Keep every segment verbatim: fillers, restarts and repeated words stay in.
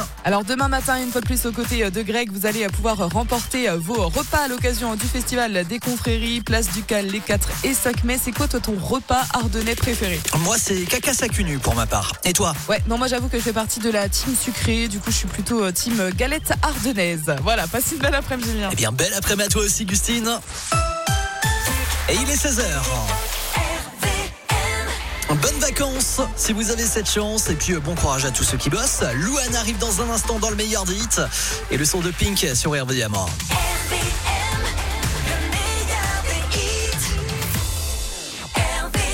Alors demain matin, une fois de plus aux côtés de Greg, vous allez pouvoir remporter vos repas à l'occasion du festival des confréries, place du Cal, les quatre et cinq mai. C'est quoi toi ton repas ardennais préféré? Moi c'est caca sacunu pour ma part. Et toi? Ouais, non moi j'avoue que je fais partie de la team sucrée, du coup je suis plutôt team galette ardennaise. Voilà, passe une belle après-midi Julien. Eh bien belle après-midi à toi aussi Gustine. Et il est seize heures. Bonnes vacances si vous avez cette chance. Et puis bon courage à tous ceux qui bossent. Louane arrive dans un instant dans le meilleur des hits. Et le son de Pink sur R V M. R V M, le meilleur des hits. R V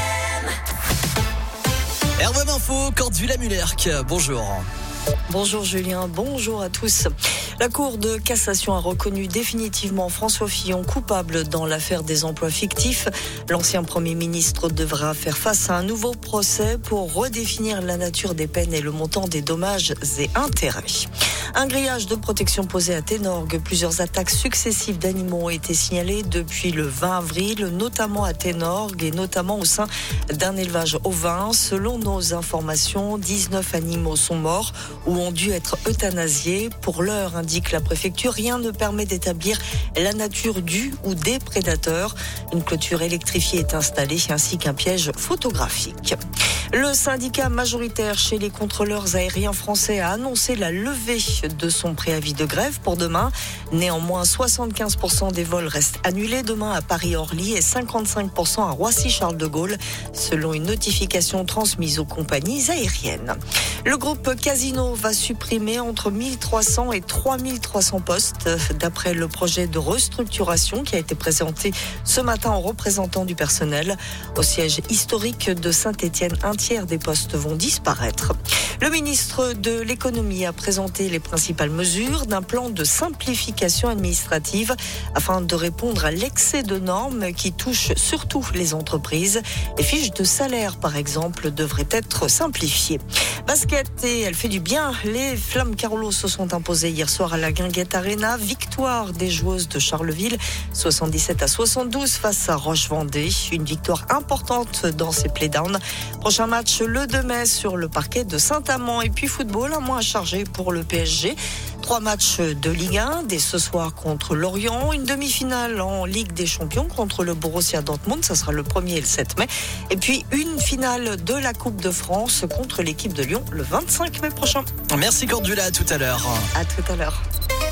M. R V M Info, Cordula Mullerc. Bonjour. Bonjour Julien, bonjour à tous. La Cour de cassation a reconnu définitivement François Fillon coupable dans l'affaire des emplois fictifs. L'ancien Premier ministre devra faire face à un nouveau procès pour redéfinir la nature des peines et le montant des dommages et intérêts. Un grillage de protection posé à Ténorgues. Plusieurs attaques successives d'animaux ont été signalées depuis le vingt avril, notamment à Ténorgues et notamment au sein d'un élevage ovin. Selon nos informations, dix-neuf animaux sont morts ou ont dû être euthanasiés. Pour l'heure, indique la préfecture, rien ne permet d'établir la nature du ou des prédateurs. Une clôture électrifiée est installée ainsi qu'un piège photographique. Le syndicat majoritaire chez les contrôleurs aériens français a annoncé la levée de son préavis de grève pour demain. Néanmoins, soixante-quinze pour cent des vols restent annulés demain à Paris-Orly et cinquante-cinq pour cent à Roissy-Charles de Gaulle, selon une notification transmise aux compagnies aériennes. Le groupe Casino va supprimer entre mille trois cents et trois mille trois cents postes, d'après le projet de restructuration qui a été présenté ce matin aux représentants du personnel. Au siège historique de Saint-Étienne, un tiers des postes vont disparaître. Le ministre de l'économie a présenté les principales mesures d'un plan de simplification administrative afin de répondre à l'excès de normes qui touchent surtout les entreprises. Les fiches de salaire, par exemple, devraient être simplifiées. Basket, et elle fait du bien. Les Flammes Carolo se sont imposées hier soir à la Guinguette Arena. Victoire des joueuses de Charleville, soixante-dix-sept à soixante-douze face à Roche-Vendée. Une victoire importante dans ces playdowns. Prochain match le deux mai sur le parquet de Saint-Amand. Et puis football, un mois chargé pour le P S G. Trois matchs de Ligue un, dès ce soir contre Lorient. Une demi-finale en Ligue des Champions contre le Borussia Dortmund. Ça sera le premier et le sept mai. Et puis une finale de la Coupe de France contre l'équipe de Lyon le vingt-cinq mai prochain. Merci Cordula, à tout à l'heure. À tout à l'heure.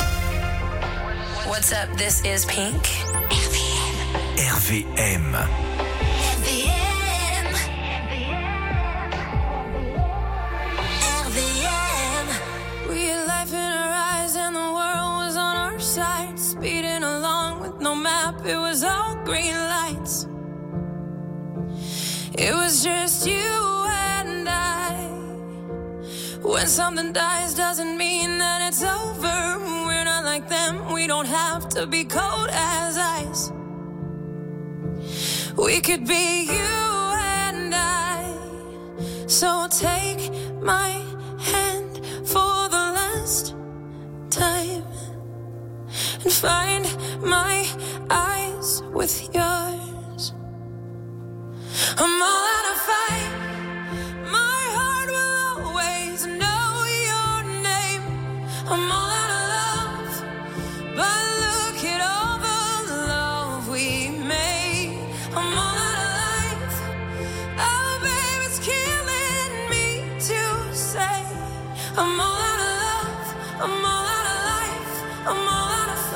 What's up, this is Pink. R V M. R V M. R V M. We had life in our eyes and the world was on our side. Speeding along with no map, it was all green lights. It was just you and I. When something dies doesn't mean that it's over. We're not like them, we don't have to be cold as ice. We could be you and I. So take my hand for the last time and find my eyes with yours. I'm all out of fight. My heart will always know your name. I'm all out of love, but look at all the love we made. I'm all out of life. Oh, babe, it's killing me to say. I'm all out of love. I'm all out of life. I'm all out of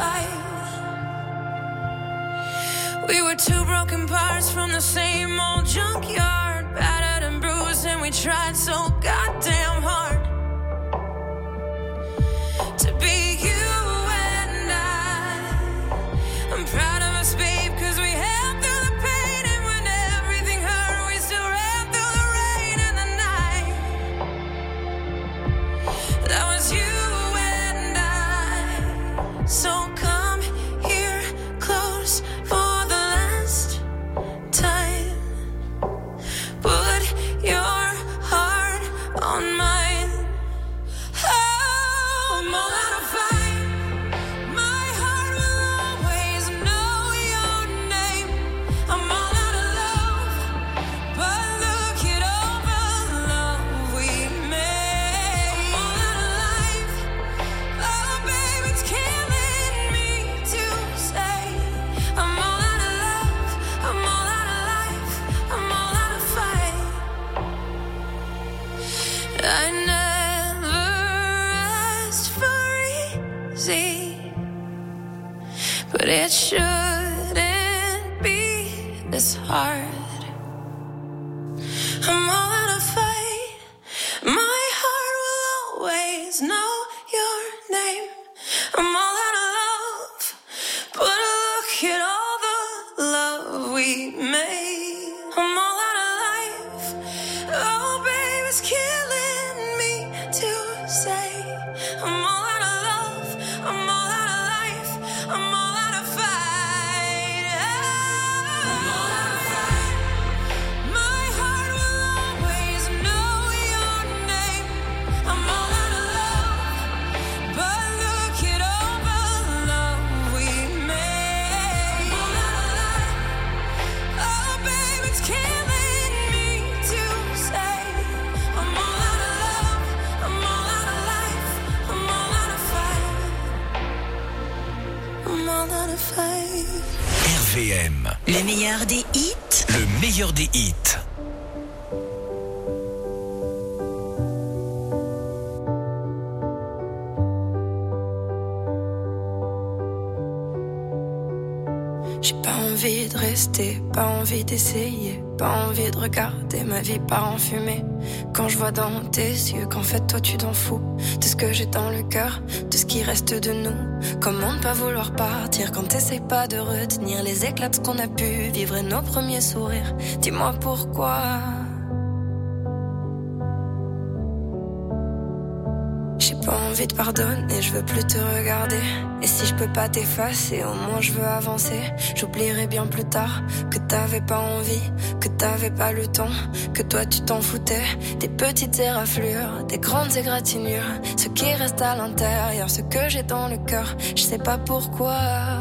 fight. We were two broken parts from the same old junkyard, battered and bruised, and we tried so goddamn hard to be you and I. I'm proud of us, babe, cause we held through the pain, and when everything hurt, we still ran through the rain and the night. That was you and I. So come here close for the last time. Put your heart on mine. easy, but it shouldn't be this hard. I'm all out of fight. My heart will always know your name. I'm all out of love, but look at all the love we made. I'm all out of life. Oh, baby, it's killing me to say. I'm all out of love. I'm all out of life. I'm all out of fight. I'm all out of fight. My heart will always know your name. I'm all out of love, but look at all the love we made. I'm all out of life. Oh, baby, it's killing me to say. I'm all out of love. I'm all out of life. I'm all out of fight. I'm all out of fight. R V M, Le meilleur des hits, le meilleur des hits. J'ai pas envie de rester, pas envie d'essayer, pas envie de regarder ma vie part en fumée. Quand je vois dans tes yeux qu'en fait toi tu t'en fous de ce que j'ai dans le cœur, de ce qui reste de nous. Comment ne pas vouloir partir quand t'essayes pas de retenir les éclats de ce qu'on a pu vivre et nos premiers sourires. Dis-moi pourquoi. J'ai pas envie de pardonner, je veux plus te regarder. Et si je peux pas t'effacer, au moins je veux avancer. J'oublierai bien plus tard que t'avais pas envie, que t'avais pas le temps, que toi tu t'en foutais. Des petites éraflures, des grandes égratignures, ce qui reste à l'intérieur, ce que j'ai dans le cœur, je sais pas pourquoi.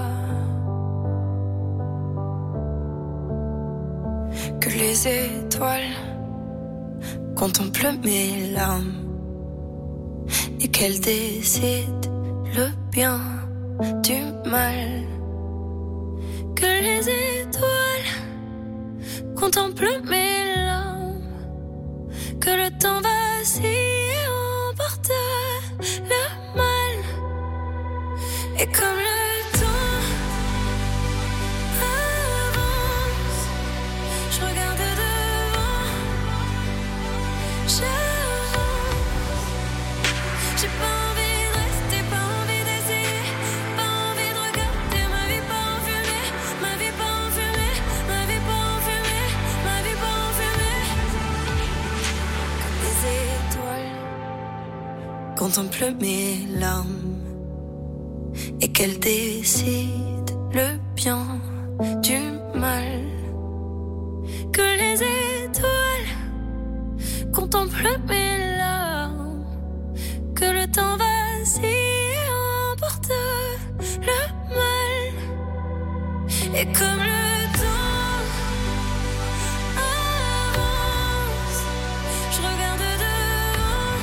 Que les étoiles contemplent mes larmes et qu'elle décide le bien du mal. Que les étoiles contemplent mes larmes, que le temps vacille et emporte le mal. Et comme le temps avance, je regarde devant, j'avance. J'ai pas envie de rester, pas envie d'essayer, pas envie de regarder ma vie pas en fumée, ma vie pas en fumée, ma vie pas en fumée, ma vie pas en fumée. Comme les étoiles contemplent mes larmes et qu'elles décident le bien du mal. Que les étoiles contemplent mes larmes, que le temps vacille et emporte le mal. Et comme le temps avance, je regarde devant,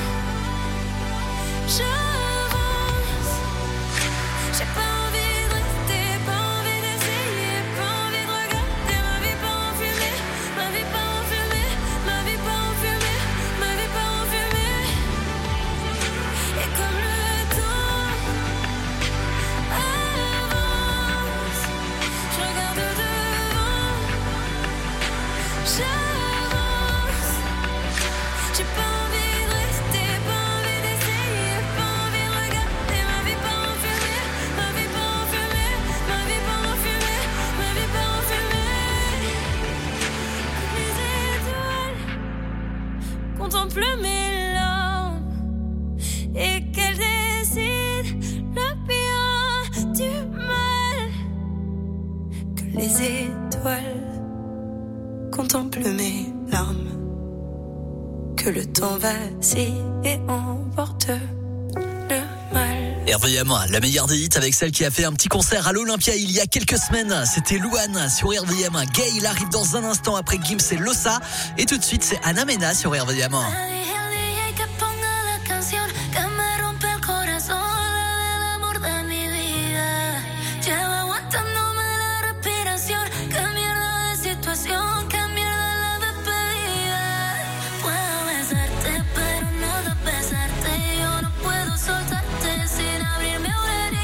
j'avance. J'ai pas envie de rester, pas envie d'essayer, pas envie de regarder ma vie pas en fumée, ma vie pas en fumée, ma vie pas en fumée, ma vie pas en fumée. Et comme le temps avance, je regarde devant, j'avance. J'ai pas envie de rester, pas envie d'essayer, pas envie de regarder ma vie pas en fumée, ma vie pas en fumée, ma vie pas en fumée, ma vie pas en fumée. Les étoiles contemplent mes larmes et qu'elles décident le bien du mal. Que les étoiles contemplent mes larmes, que le temps vacille et emporte le mal. R V M, la meilleure des hits avec celle qui a fait un petit concert à l'Olympia il y a quelques semaines. C'était Louane sur R V M. Gay, il arrive dans un instant après Gims et Losa. Et tout de suite, c'est Ana Mena sur R V M. Puedo besarte, pero no puedo soltarte sin abrirme una herida.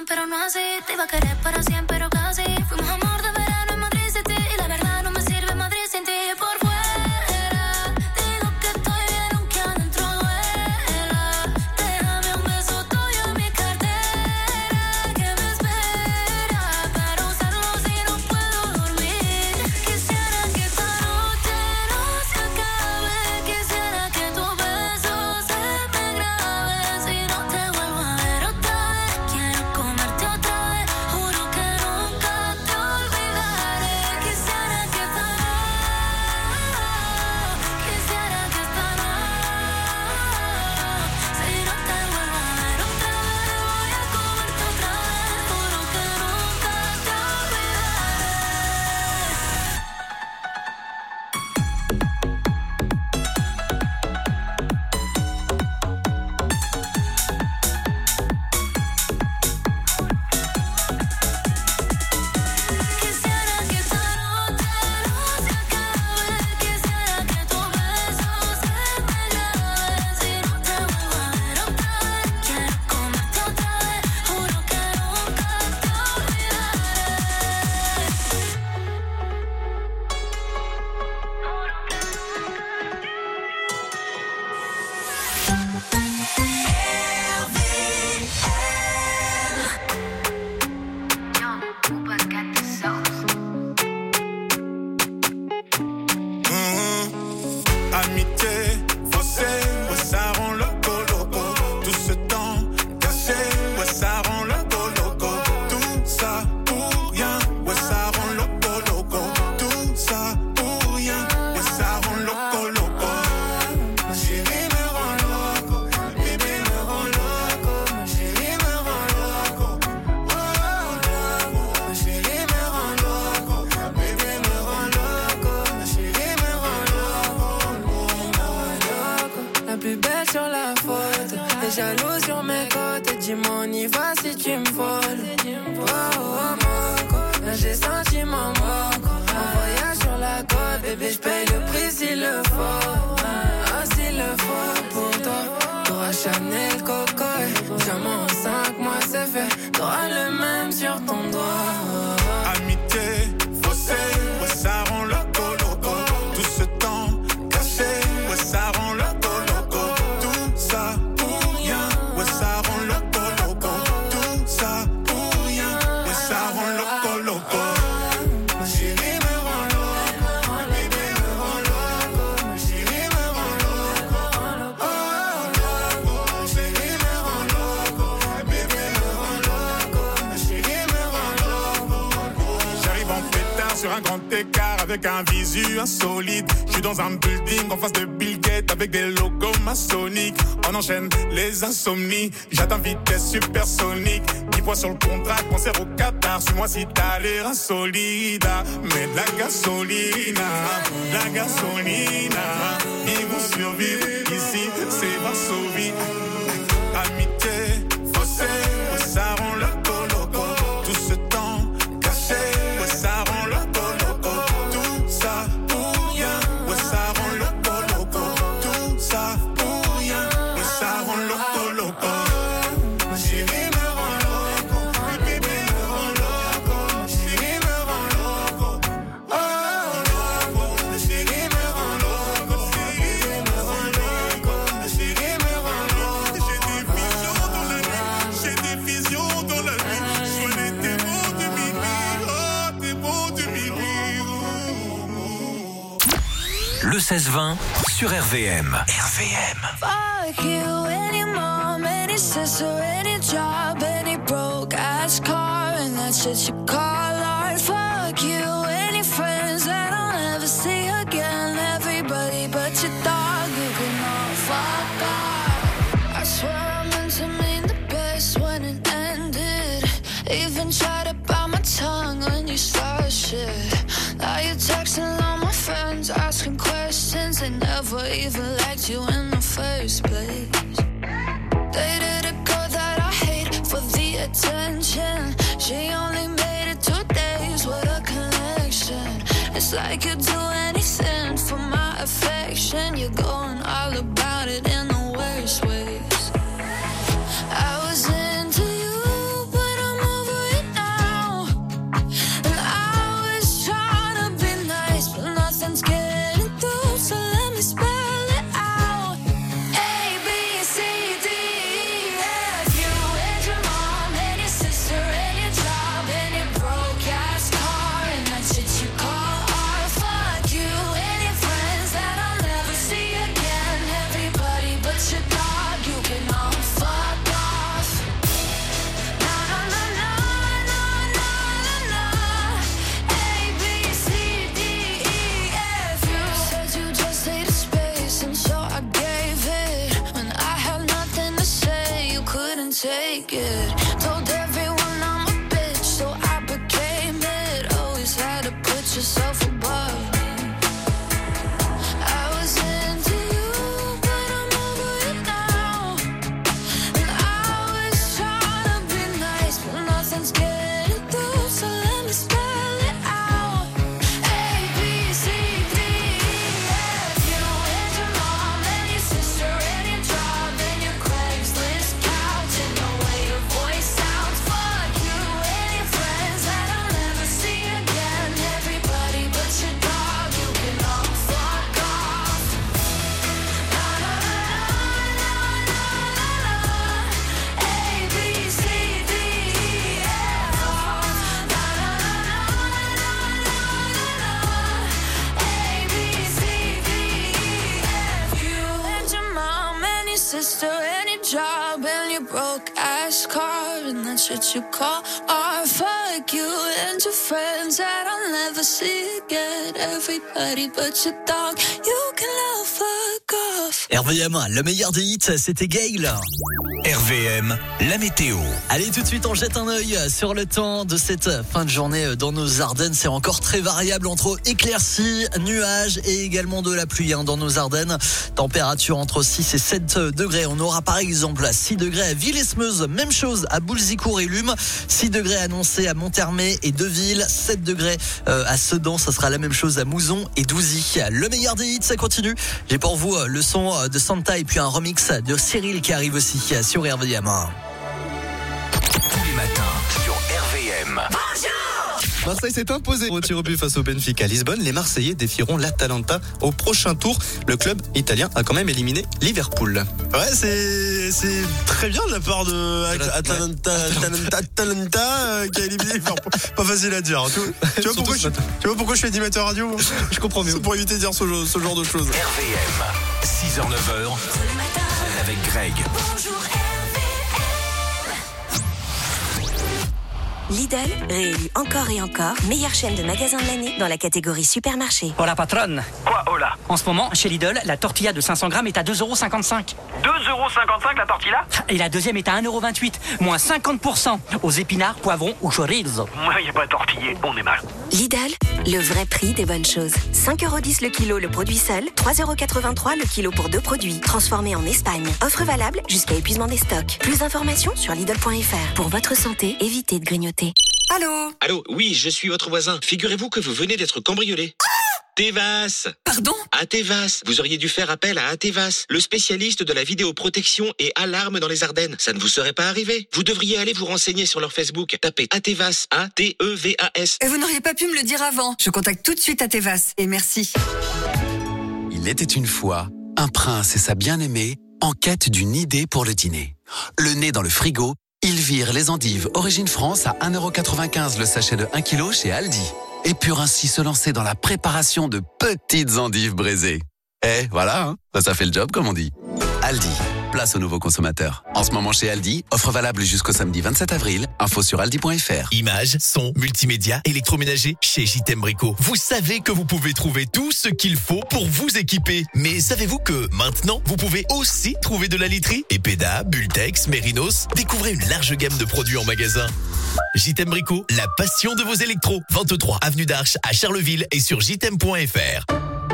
pero no así. Te iba a querer para siempre, pero casi. Fuimos amor de verano en Madrid City. Y la verdad no me sirve Madrid sin ti. Por fuera digo que estoy bien aunque adentro duela. Déjame un beso tuyo en mi cartera que me espera para usarlo si no puedo dormir. Quisiera que esta noche no se acabe. Quisiera que tu beso se me grabe. Si no te vuelvo a ver otra vez, quiero comerte otra vez. Juro que nunca te olvidaré. Quisiera que esta noche, quisiera que esta noche, si no te vuelvo a ver otra vez, voy a comerte otra vez. Juro que nunca te Quisiera que esta noche no se acabe. Quisiera que tu beso se me grabe. Si no te vuelvo a ver otra vez, quiero comerte otra vez. Juro que nunca te Amitié, faussé, ouais, ça rend loco, loco. Tout ce temps caché, ouais, ça rend loco, loco. Tout ça pour rien, ouais, ça rend loco, loco. Tout ça pour rien, ouais, ça rend loco, loco. Ma chérie me rend loco, bébé me rend loco. Ma chérie me rend loco, oh, loco. Ma chérie me rend loco, bébé me rend loco. Ma chérie me rend loco. La plus belle sur la photo, les jaloux sur mes côtes. Et dis-moi on y va si tu me voles. Oh, oh, moco, là j'ai senti mon moco. Un voyage sur la côte, bébé j'paye le prix s'il le faut. Ah, s'il le faut pour toi. T'auras Chanel, Coco, diamant en cinq mois c'est fait. T'auras le même sur ton doigt. Amitié, faussé, ouais, ça rend loco, loco. Tout ce temps caché, ouais, ça rend loco, loco. Tout ça pour rien, ouais, ça rend loco, loco. Tout ça pour rien, ouais, ça rend loco, loco. Ma chérie me rend loco, bébé me rend loco. Ma chérie me rend loco, oh, loco. Ma chérie me rend loco, bébé me rend loco. Ma chérie me rend loco. J'arrive en pétard sur un grand écart avec un visu insolite. J'suis dans un building en face de Bill Gates avec des logos maçonniques. On enchaîne les insomnies, j'atteins vitesse supersonique. dix fois sur le contrat, concert au Qatar. Suis-moi si t'as l'air insolide. Mais de la gasolina, la gasolina. Ils vont survivre ici, c'est Varsovie. Amitié, faussé, ouais, ça rend loco, loco. Tout ce temps caché, ouais, ça rend loco, loco. Tout ça pour rien, ouais, ça rend loco, loco. Tout ça pour rien, ouais, ça rend loco, loco. Ma chérie me rend loco, bébé me rend loco. Ma chérie me rend loco, oh, loco. Ma chérie me rend loco, bébé me rend loco. Ma chérie me rend loco. J'ai des visions dans la nuit, j'ai des visions dans la nuit. Je connais tes mots de minuit, oh, tes mots de minuit. Le seize vingt sur R V M. R V M. Fuck you, any mom, any sister, any job, any broke ass car, and that shit you call art. Fuck you, any friends that I'll never see again. Everybody but your dog, you can all fuck off. I swear I meant to mean the best when it ended. Even tried to bite my tongue when you started shit. Now you're texting all my friends, asking questions. They never even liked you in the first place. Dated a girl that I hate for the attention. She only made it two days with a connection. It's like you'd do anything for my affection. You're going all about it in the worst ways. I was into you, but I'm take it. Told everyone I'm a bitch, so I became it. Always had to put yourself above me. I was into you, but I'm over it now. And I was trying to be nice, but nothing's getting through, so let me spell it out. A, B, C, D, E, F. You and your mom and your sister and your job and your Craigslist couch and the way your voice sounds. Fuck you and your friends that I'll never see again. Everybody but your dog, you can all fuck off. Na na na na na na na. A, B, C, D, E, F. Na na na na na na na. A, B, C, D, E, F. You and your mom and your sister and your job and your broke ass car and that shit you call art. Fuck you and your friends that I'll never see again. Everybody but your dog, you can all fuck off. R V M, le meilleur des hits, c'était Gail. R V M, la météo. Allez, tout de suite, on jette un œil sur le temps de cette fin de journée dans nos Ardennes. C'est encore très variable entre éclaircies, nuages et également de la pluie hein, dans nos Ardennes. Température entre six et sept degrés. On aura par exemple six degrés à Villesmeuse, même chose à Boulzicourt et Lume, six degrés annoncés à Monthermé et Deville, sept degrés euh, à Sedan, ça sera la même chose à Mouzon et Douzy. Le meilleur des hits, ça continue. J'ai pour vous le son de Santa et puis un remix de Cyril qui arrive aussi sur R V M. Tous les matins sur R V M. Marseille s'est imposé au tir au but face au Benfica à Lisbonne. Les Marseillais défieront l'Atalanta au prochain tour. Le club italien a quand même éliminé Liverpool. Ouais, c'est c'est très bien de la part de Atalanta, Atalanta, Atalanta euh, qui a éliminé Liverpool. Pas facile à dire. Tu, tu vois pourquoi je, tu vois pourquoi je suis animateur radio? Je comprends mieux. C'est pour éviter de dire ce, ce genre de choses. R V M, six heures neuf heures avec Greg. Bonjour Lidl, réélu encore et encore, meilleure chaîne de magasins de l'année dans la catégorie supermarché. Oh la patronne. Quoi, oh là? En ce moment, chez Lidl, la tortilla de cinq cents grammes est à deux euros cinquante-cinq. deux euros cinquante-cinq la tortilla? Et la deuxième est à un euro vingt-huit, moins cinquante pour cent aux épinards, poivrons ou chorizo. Moi, y a pas tortillé, on est mal. Lidl, le vrai prix des bonnes choses. cinq euros dix le kilo le produit seul, trois euros quatre-vingt-trois le kilo pour deux produits. Transformés en Espagne. Offre valable jusqu'à épuisement des stocks. Plus d'informations sur Lidl point F R. Pour votre santé, évitez de grignoter. Allô? Allô, oui, je suis votre voisin. Figurez-vous que vous venez d'être cambriolé. Ah! Tevas. Pardon? Atevas. Vous auriez dû faire appel à Atevas, le spécialiste de la vidéoprotection et alarme dans les Ardennes. Ça ne vous serait pas arrivé. Vous devriez aller vous renseigner sur leur Facebook. Tapez Atevas, A T E V A S. Et vous n'auriez pas pu me le dire avant. Je contacte tout de suite Atevas. Et merci. Il était une fois un prince et sa bien-aimée en quête d'une idée pour le dîner. Le nez dans le frigo, ils virent les endives Origine France à un euro quatre-vingt-quinze le sachet de un kilo chez Aldi. Et purent ainsi se lancer dans la préparation de petites endives braisées. Eh, voilà, hein, ça, ça fait le job, comme on dit. Aldi, place aux nouveaux consommateurs. En ce moment chez Aldi, offre valable jusqu'au samedi vingt-sept avril. Info sur aldi point F R. Images, son, multimédia, électroménager, chez J T M Brico. Vous savez que vous pouvez trouver tout ce qu'il faut pour vous équiper. Mais savez-vous que maintenant, vous pouvez aussi trouver de la literie? Epeda, Bultex, Mérinos. Découvrez une large gamme de produits en magasin. J T M Brico, la passion de vos électros. vingt-trois avenue d'Arche à Charleville et sur J T M point F R.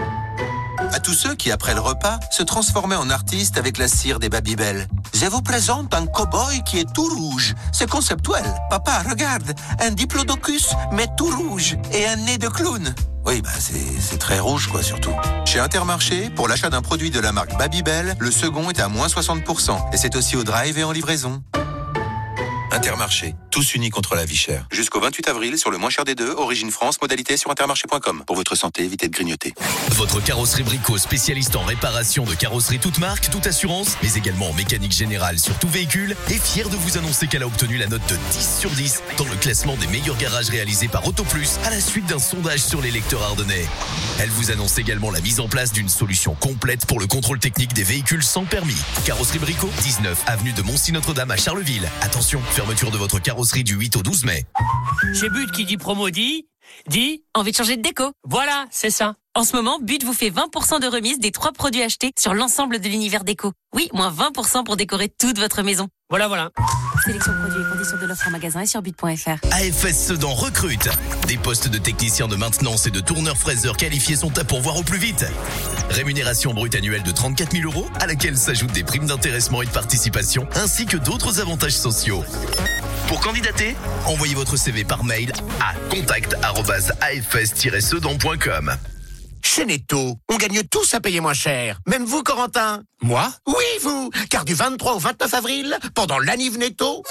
À tous ceux qui, après le repas, se transformaient en artistes avec la cire des Babybel. Je vous présente un cow-boy qui est tout rouge. C'est conceptuel. Papa, regarde, un diplodocus, mais tout rouge, et un nez de clown. Oui, bah c'est, c'est très rouge, quoi, surtout. Chez Intermarché, pour l'achat d'un produit de la marque Babybel, le second est à moins soixante pour cent. Et c'est aussi au drive et en livraison. Intermarché, tous unis contre la vie chère. Jusqu'au vingt-huit avril, sur le moins cher des deux, Origine France, modalité sur intermarché point com. Pour votre santé, évitez de grignoter. Votre carrosserie Brico, spécialiste en réparation de carrosserie toute marque, toute assurance, mais également en mécanique générale sur tout véhicule, est fière de vous annoncer qu'elle a obtenu la note de dix sur dix dans le classement des meilleurs garages réalisés par Autoplus à la suite d'un sondage sur les lecteurs ardennais. Elle vous annonce également la mise en place d'une solution complète pour le contrôle technique des véhicules sans permis. Carrosserie Brico, dix-neuf avenue de Moncy-Notre-Dame à Charleville. Attention, fermeture de votre carrosserie du huit au douze mai. Chez But qui dit promo dit, dit envie de changer de déco. Voilà, c'est ça. En ce moment, But vous fait vingt pour cent de remise des trois produits achetés sur l'ensemble de l'univers déco. Oui, moins vingt pour cent pour décorer toute votre maison. Voilà, voilà. Sélection produits et conditions de l'offre en magasin et sur but point f r. A F S Sedan recrute. Des postes de techniciens de maintenance et de tourneurs-fraiseurs qualifiés sont à pourvoir au plus vite. Rémunération brute annuelle de trente-quatre mille euros, à laquelle s'ajoutent des primes d'intéressement et de participation, ainsi que d'autres avantages sociaux. Pour candidater, envoyez votre C V par mail à contact arobase a f s tiret sedan point com. Chez Netto, on gagne tous à payer moins cher. Même vous, Corentin. Moi? Oui, vous. Car du vingt-trois au vingt-neuf avril, pendant l'Aniv Netto,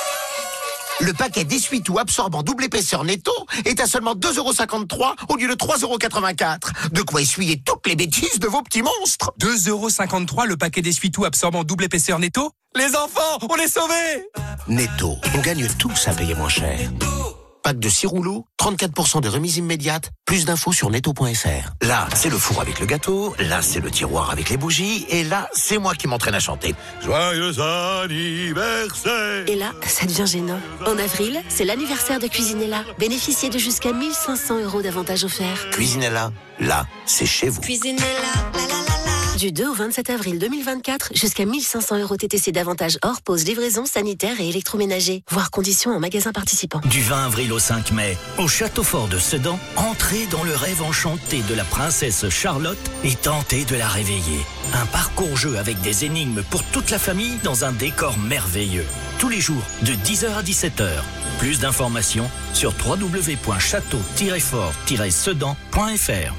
le paquet d'essuie-tout absorbant double épaisseur Netto est à seulement deux euros cinquante-trois au lieu de trois euros quatre-vingt-quatre. De quoi essuyer toutes les bêtises de vos petits monstres. deux euros cinquante-trois le paquet d'essuie-tout absorbant double épaisseur Netto? Les enfants, on est sauvés! Netto, on gagne tous à payer moins cher. Pack de six rouleaux, trente-quatre pour cent de remise immédiate. Plus d'infos sur netto point f r. Là, c'est le four avec le gâteau. Là, c'est le tiroir avec les bougies. Et là, c'est moi qui m'entraîne à chanter. Joyeux anniversaire! Et là, ça devient gênant. En avril, c'est l'anniversaire de Cuisinella. Bénéficiez de jusqu'à mille cinq cents euros d'avantages offerts. Cuisinella, là, c'est chez vous. Cuisinella, la la la la. Du deux au vingt-sept avril deux mille vingt-quatre, jusqu'à mille cinq cents euros T T C d'avantages hors pause, livraison, sanitaire et électroménager. Voir conditions en magasin participant. Du vingt avril au cinq mai, au Château Fort de Sedan, entrez dans le rêve enchanté de la princesse Charlotte et tentez de la réveiller. Un parcours-jeu avec des énigmes pour toute la famille dans un décor merveilleux. Tous les jours, de dix heures à dix-sept heures. Plus d'informations sur w w w point château tiret fort tiret sedan point f r.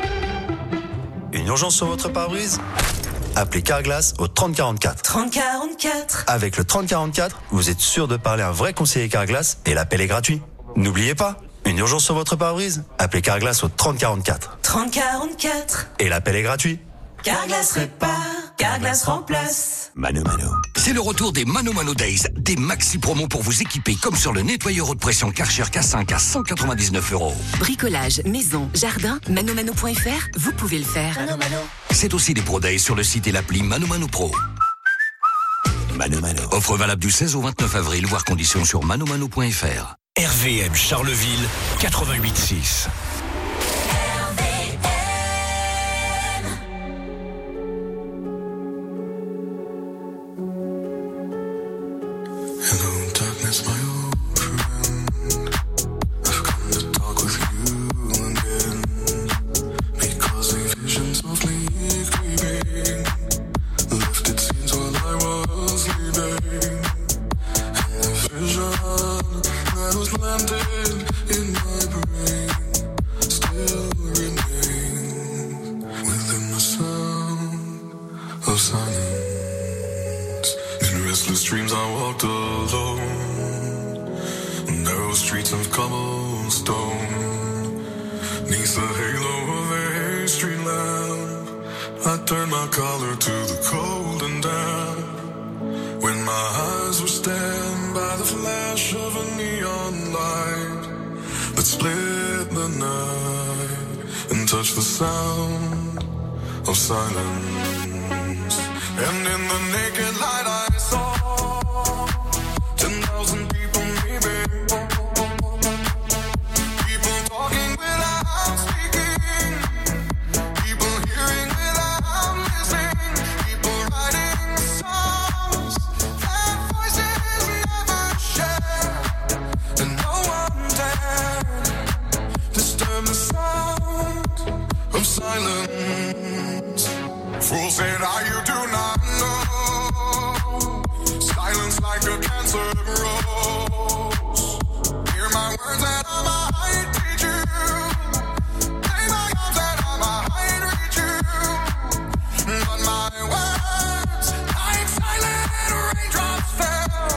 Une urgence sur votre pare-brise? Appelez Carglass au trente quarante-quatre. trente quarante-quatre. Avec le trente quarante-quatre, vous êtes sûr de parler à un vrai conseiller Carglass et l'appel est gratuit. N'oubliez pas, une urgence sur votre pare-brise? Appelez Carglass au trente quarante-quatre. trente quarante-quatre. Et l'appel est gratuit. Carglass répare, Carglass remplace. Mano Mano. C'est le retour des Mano Mano Days, des maxi promos pour vous équiper comme sur le nettoyeur haute pression Karcher K cinq à cent quatre-vingt-dix-neuf euros. Bricolage, maison, jardin, mano mano point f r, vous pouvez le faire. Mano Mano. C'est aussi des Pro Days sur le site et l'appli Mano Mano Pro. Mano Mano. Offre valable du seize au vingt-neuf avril, voire conditions sur mano mano point f r. R V M Charleville quatre-vingt-huit six. Hello, darkness, my old friend. I've come to talk with you again. Because a vision softly creeping left its scenes while I was sleeping. And the vision that was planted in my brain still remains within the sound of silence. In restless dreams I walked alone, narrow streets of cobblestone, neath the halo of a street lamp, I turned my collar to the cold and damp. When my eyes were stabbed by the flash of a neon light that split the night and touched the sound of silence. And in the naked light I saw ten thousand people maybe, people talking without speaking, people hearing without listening, people writing songs that voices never share, and no one dared disturb the sound of silence. Fool said, "Are you do not know? Silence like a cancer grows. Hear my words that I might teach you. Lay my arms that I might reach you. But my words, like silent raindrops fell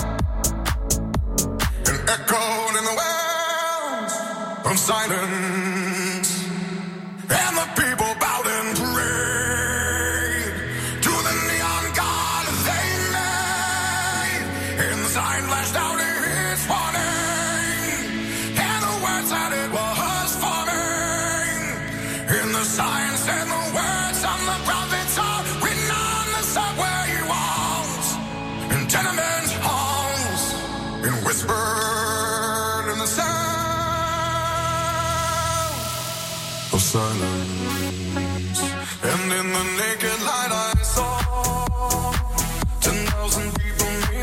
and echoed in the wells of silence. And the people bowed and prayed to the neon god they made. And the sign flashed out its warning, and the words that it was forming. And the sign said the words of the prophets are written on the subway walls and tenement halls, and whispered in the sound of silence. And in the naked light I saw ten thousand people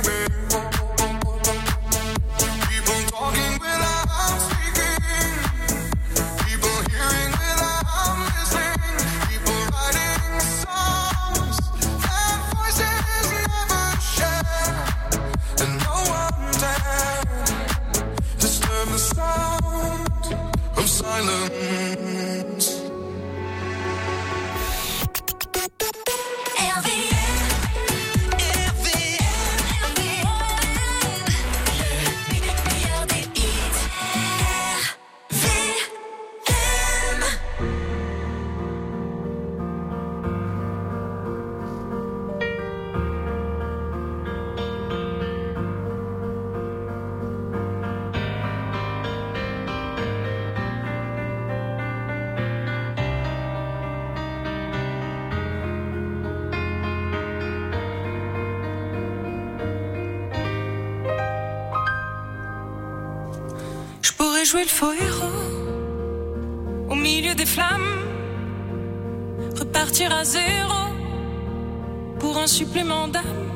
jouer le faux héros au milieu des flammes, repartir à zéro pour un supplément d'âme.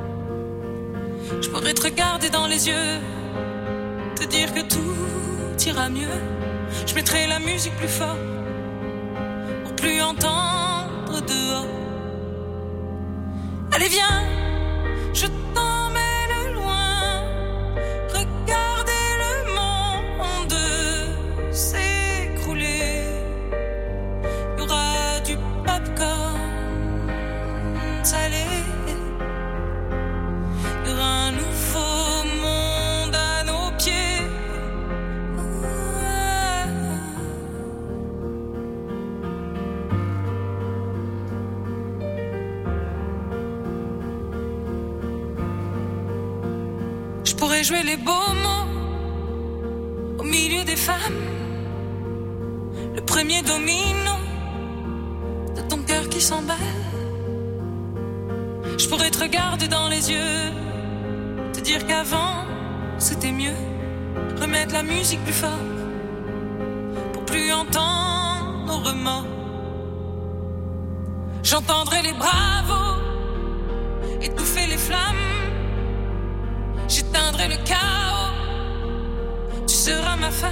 Je pourrais te regarder dans les yeux, te dire que tout ira mieux. Je mettrai la musique plus fort pour plus entendre dehors. Allez viens, je t'emmène loin, regardez le monde s'écrouler. Il y aura du popcorn salé, il y aura un nouveau monde à nos pieds. Je pourrais jouer les beaux mots au milieu des femmes, le premier domino de ton cœur qui s'emballe. Je pourrais te regarder dans les yeux, te dire qu'avant c'était mieux, remettre la musique plus fort pour plus entendre nos remords. J'entendrai les bravos étouffer les flammes, j'éteindrai le chaos, tu seras ma femme.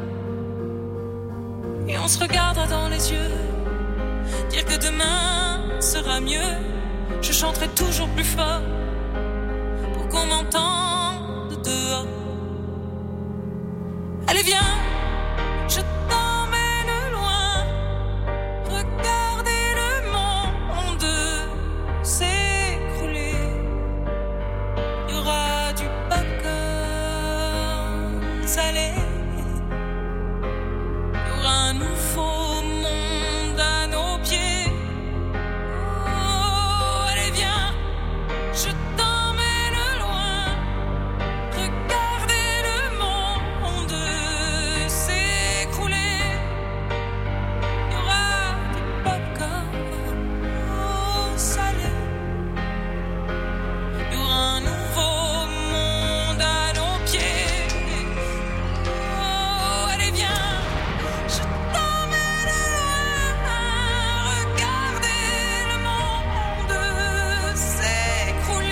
Et on se regardera dans les yeux, dire que demain sera mieux. Je chanterai toujours plus fort pour qu'on m'entende dehors. Allez viens, je t'emmène loin, regardez le monde s'écrouler. Il y aura du popcorn salé, il y aura un nouveau monde à nos pieds. Je t'emmène loin, regardez le monde s'écrouler. Il y aura du popcorn salé, il y aura un nouveau monde à nos pieds. Oh, allez viens, je t'emmène loin, regardez le monde s'écrouler.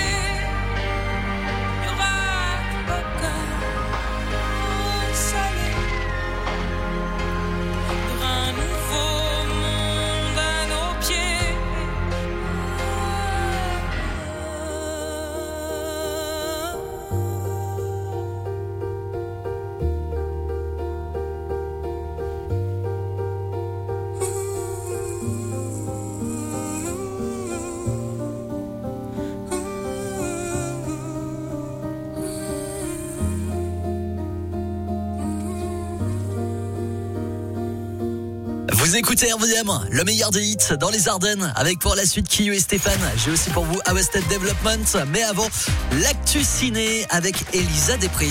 Vous écoutez R V M, le meilleur des hits dans les Ardennes, avec pour la suite Kiyo et Stéphane. J'ai aussi pour vous Awested Development, mais avant, l'actu ciné avec Elisa Després.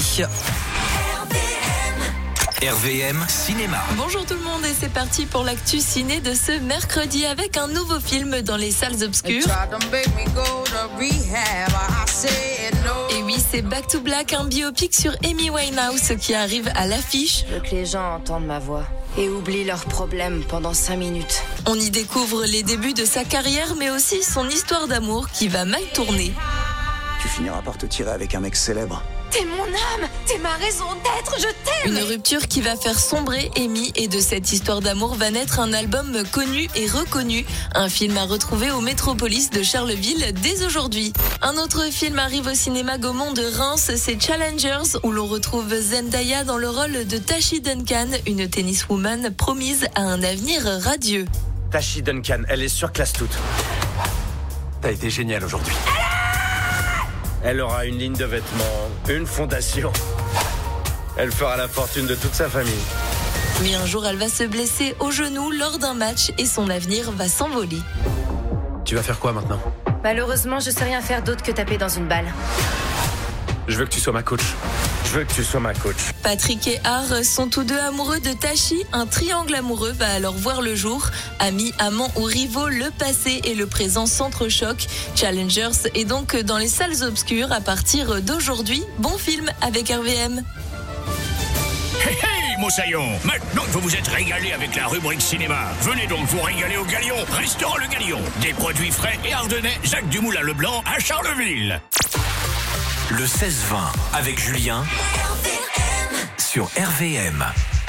R V M Cinéma. Bonjour tout le monde et c'est parti pour l'actu ciné de ce mercredi avec un nouveau film dans les salles obscures. Et oui, c'est Back to Black, un biopic sur Amy Winehouse qui arrive à l'affiche. Je veux que les gens entendent ma voix et oublient leurs problèmes pendant cinq minutes. On y découvre les débuts de sa carrière mais aussi son histoire d'amour qui va mal tourner. Tu finiras par te tirer avec un mec célèbre. T'es mon âme, t'es ma raison d'être, je t'aime. Une rupture qui va faire sombrer Amy et de cette histoire d'amour va naître un album connu et reconnu. Un film à retrouver au Métropolis de Charleville dès aujourd'hui. Un autre film arrive au cinéma Gaumont de Reims, c'est Challengers où l'on retrouve Zendaya dans le rôle de Tashi Duncan, une tenniswoman promise à un avenir radieux. Tashi Duncan, elle est surclasse toute. T'as été génial aujourd'hui. Elle aura une ligne de vêtements, une fondation. Elle fera la fortune de toute sa famille. Mais un jour, elle va se blesser au genou lors d'un match et son avenir va s'envoler. Tu vas faire quoi maintenant ? Malheureusement, je sais rien faire d'autre que taper dans une balle. Je veux que tu sois ma coach. Je veux que tu sois ma coach. Patrick et Har sont tous deux amoureux de Tashi. Un triangle amoureux va alors voir le jour. Amis, amants ou rivaux, le passé et le présent s'entrechoquent. Challengers est donc dans les salles obscures à partir d'aujourd'hui. Bon film avec R V M. Hey, hey, Moussaillon. Maintenant que vous vous êtes régalé avec la rubrique cinéma, venez donc vous régaler au Galion, restaurant le Galion. Des produits frais et ardennais, Jacques Dumoulin-Leblanc à Charleville. Le seize vingt avec Julien sur R V M.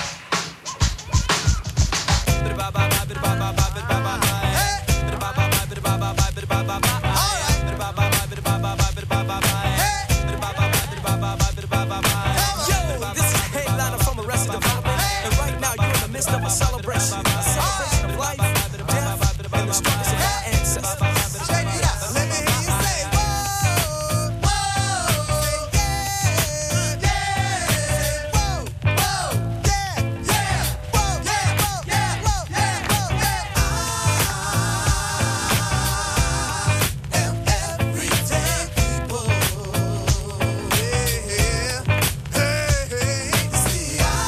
Of a celebration, a celebration of life, death, and the struggles of our ancestors. Check it out. Let me hear you say, whoa, whoa, yeah, yeah, whoa, whoa, yeah, yeah, whoa, yeah, whoa, yeah, whoa, yeah, whoa, yeah. I am everyday people. Yeah, hey, hey, see, I.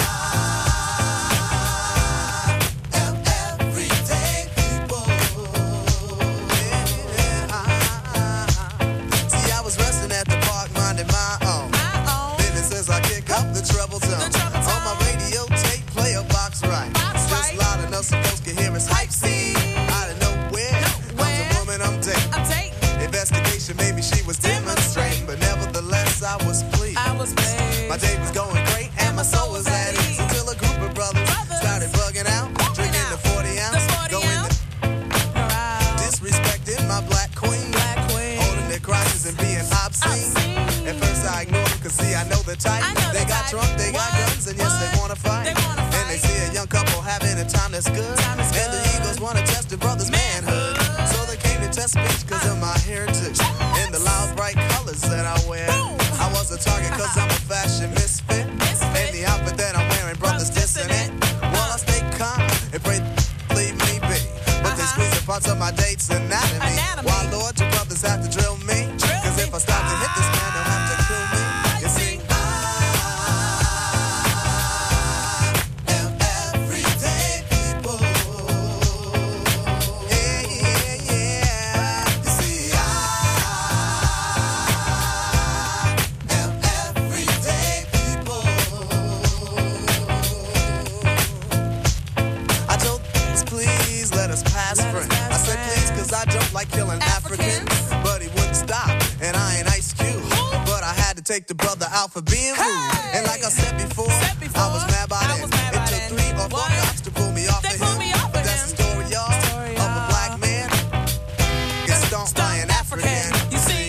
Supposed to hear us hype scene out of nowhere. Comes a woman I'm dating. Investigation, maybe she was demonstrating, but nevertheless I was pleased. I was pleased. My day was going great and my soul was at ease until a group of brothers, brothers. started bugging out, bugging drinking out. the forty ounce, the forty going ounce. To disrespecting my black queen, black queen, holding their crotches and being obscene. obscene. At first I ignored them, cause see I know the type. Know they the got type. Drunk, they what? got guns, and yes what? they wanna fight. They wanna fight. And they see a young couple having a time that's good. Time is and good. The Eagles wanna test the brother's manhood. manhood. So they came to test me cause of my heritage and the loud bright colors that I wear. Boom. I was a target cause I'm a fashion misfit. misfit. And the outfit that I'm wearing, brothers dissing it. Well, I stay calm and pray leave me be. But uh-huh. they squeeze the parts of my date's anatomy. anatomy. Why, Lord, you brothers have to drill me? Drill cause me. If I stop to hit this man, they'll have to kill me. You see? I don't like killing Africans, Africans, but he wouldn't stop, and I ain't Ice Cube. Ooh. But I had to take the brother out for being hey. rude. And like I said before, said before I was mad by then. It took three or four cops to pull me off they the hill. Me off but that's him. The story, y'all, story, of a black man gets stomped by an African. African. You see?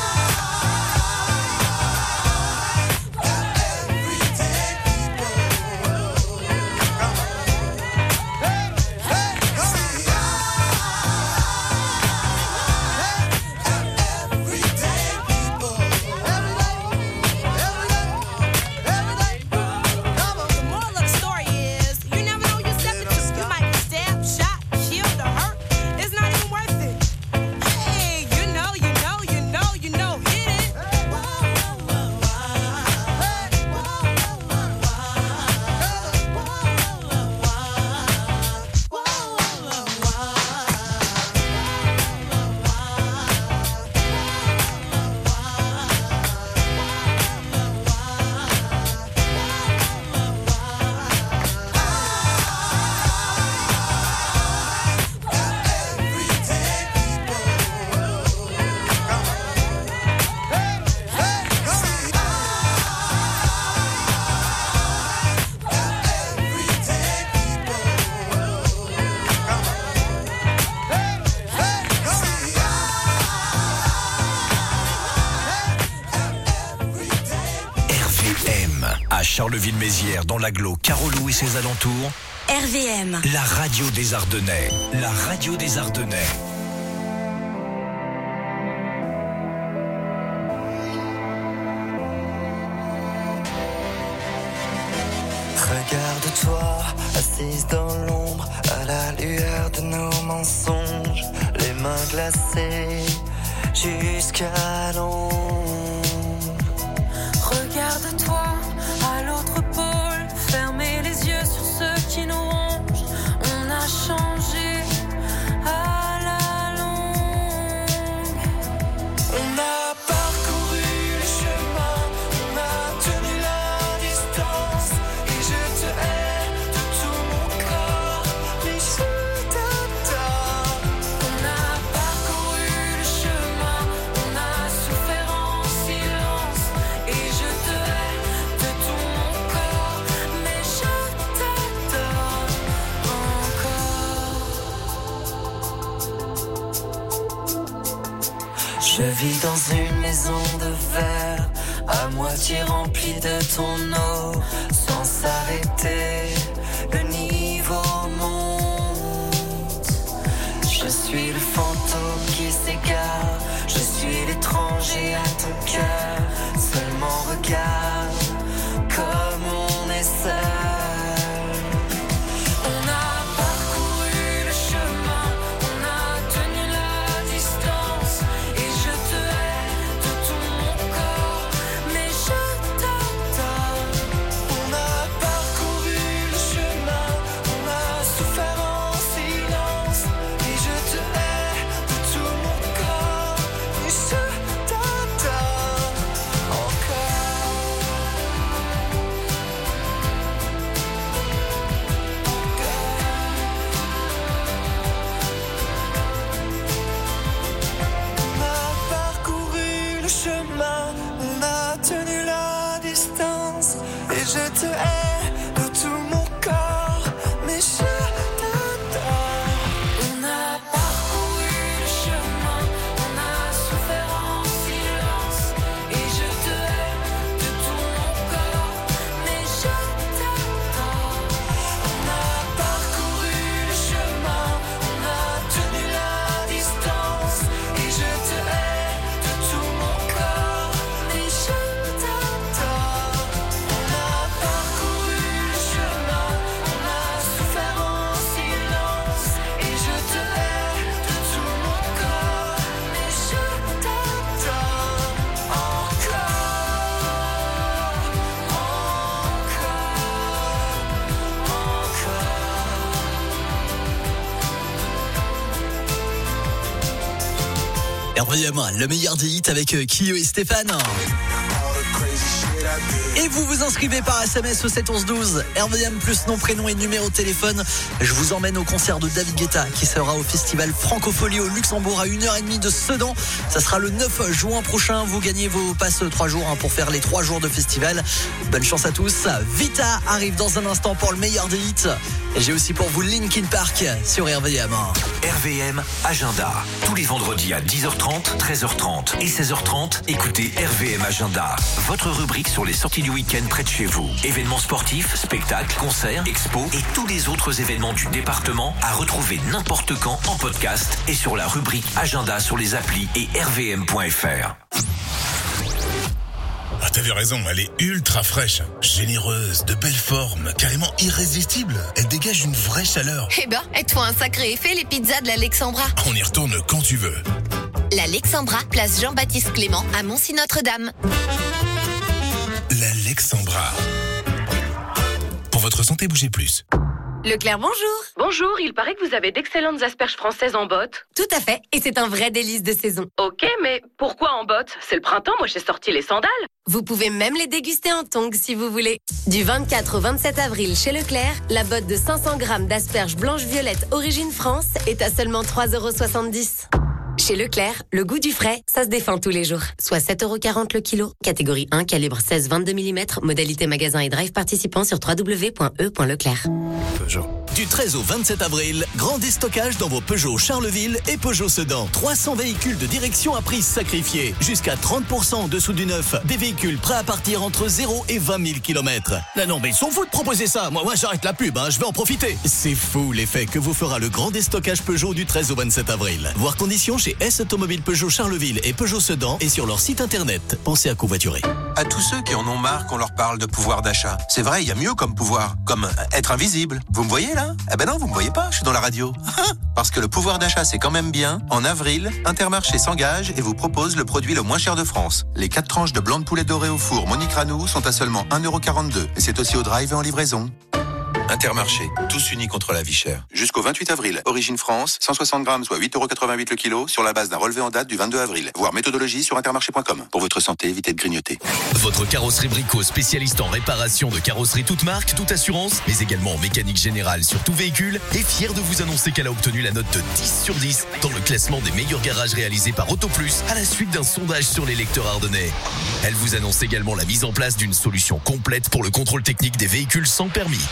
Charleville-Mézières dans l'agglo Carolou et ses alentours. R V M. La radio des Ardennais. La radio des Ardennais. Regarde-toi, assise dans l'ombre, à la lueur de nos mensonges, les mains glacées jusqu'à l'ombre. Regarde-toi, à l'autre pôle, fermez les yeux sur ceux qui nous rongent. On a changé à la longue. On a parcouru les chemins, on a tenu la distance, et je Je vis dans une maison de verre, à moitié remplie de ton eau, sans s'arrêter, le niveau monte. Je suis le fantôme qui s'égare, je suis l'étranger à ton cœur. Seulement regarde comme on est seul. On a parcouru le chemin, on a tenu la distance, et je te hais de tout mon corps, mais je t'attends. On a parcouru le chemin, on a souffert en silence, et je te hais de tout mon corps, mais je t'attends encore. On a parcouru le chemin, on a tenu la distance, et je te hais de tout mon corps, mais je t'attends. On a parcouru le chemin, on a souffert en silence, et je te hais de tout mon corps, mais je t'attends. On a parcouru le chemin, on a tenu la distance, et je te hais de tout mon corps, mais je t'attends. On a parcouru le chemin, on a souffert en silence, et je te hais de tout mon corps, mais je t'attends R V M, le meilleur des hits avec euh, Kyo et Stéphane. Et vous vous inscrivez par S M S au sept onze douze, R V M plus nom, prénom et numéro de téléphone. Je vous emmène au concert de David Guetta qui sera au festival Francophonie au Luxembourg à une heure trente de Sedan. Ça sera le neuf juin prochain. Vous gagnez vos passes trois jours hein, pour faire les trois jours de festival. Bonne chance à tous. Vita arrive dans un instant pour le meilleur des hits. Et j'ai aussi pour vous Linkin Park sur R V M. R V M Agenda. Tous les vendredis à dix heures trente, treize heures trente et seize heures trente, écoutez R V M Agenda. Votre rubrique sur les sorties du week-end près de chez vous. Événements sportifs, spectacles, concerts, expos et tous les autres événements du département à retrouver n'importe quand en podcast et sur la rubrique Agenda sur les applis et r v m point f r. Ah, t'avais raison, elle est ultra fraîche, généreuse, de belle forme, carrément irrésistible. Elle dégage une vraie chaleur. Eh ben, elles font un sacré effet, les pizzas de l'Alexandra. On y retourne quand tu veux. L'Alexandra, place Jean-Baptiste Clément à Moncy-Notre-Dame. L'Alexandra. Pour votre santé, bougez plus. Leclerc, bonjour. Bonjour, il paraît que vous avez d'excellentes asperges françaises en botte. Tout à fait, et c'est un vrai délice de saison. Ok, mais pourquoi en botte? C'est le printemps, moi j'ai sorti les sandales. Vous pouvez même les déguster en tongs si vous voulez. Du vingt-quatre au vingt-sept avril chez Leclerc, la botte de cinq cents grammes d'asperges blanches-violettes origine France est à seulement trois euros soixante-dix. Chez Leclerc, le goût du frais, ça se défend tous les jours. Soit sept euros quarante le kilo. Catégorie un, calibre seize vingt-deux millimètres. Modalité magasin et drive participant sur w w w point e point leclerc. Peugeot. Du treize au vingt-sept avril, grand déstockage dans vos Peugeot Charleville et Peugeot Sedan. trois cents véhicules de direction à prix sacrifié. Jusqu'à trente pour cent en dessous du neuf. Des véhicules prêts à partir entre zéro et vingt mille kilomètres. Non, non, mais ils sont fous de proposer ça. Moi, moi j'arrête la pub, hein, je vais en profiter. C'est fou l'effet que vous fera le grand déstockage Peugeot du treize au vingt-sept avril. Voir conditions chez S Automobile Peugeot Charleville et Peugeot Sedan et sur leur site internet. Pensez à covoiturer. À tous ceux qui en ont marre qu'on leur parle de pouvoir d'achat. C'est vrai, il y a mieux comme pouvoir, comme être invisible. Vous me voyez là? Eh ben non, vous me voyez pas, je suis dans la radio. Parce que le pouvoir d'achat c'est quand même bien. En avril, Intermarché s'engage et vous propose le produit le moins cher de France. Les quatre tranches de blanc de poulet doré au four Monique Ranou sont à seulement un euro quarante-deux. Et c'est aussi au drive et en livraison. Intermarché, tous unis contre la vie chère. Jusqu'au vingt-huit avril, origine France, cent soixante grammes, soit huit euros quatre-vingt-huit le kilo, sur la base d'un relevé en date du vingt-deux avril. Voir méthodologie sur intermarché point com. Pour votre santé, évitez de grignoter. Votre carrosserie Brico, spécialiste en réparation de carrosserie toute marque, toute assurance, mais également en mécanique générale sur tout véhicule, est fière de vous annoncer qu'elle a obtenu la note de dix sur dix dans le classement des meilleurs garages réalisés par AutoPlus à la suite d'un sondage sur les lecteurs ardennais. Elle vous annonce également la mise en place d'une solution complète pour le contrôle technique des véhicules sans permis. Carrosserie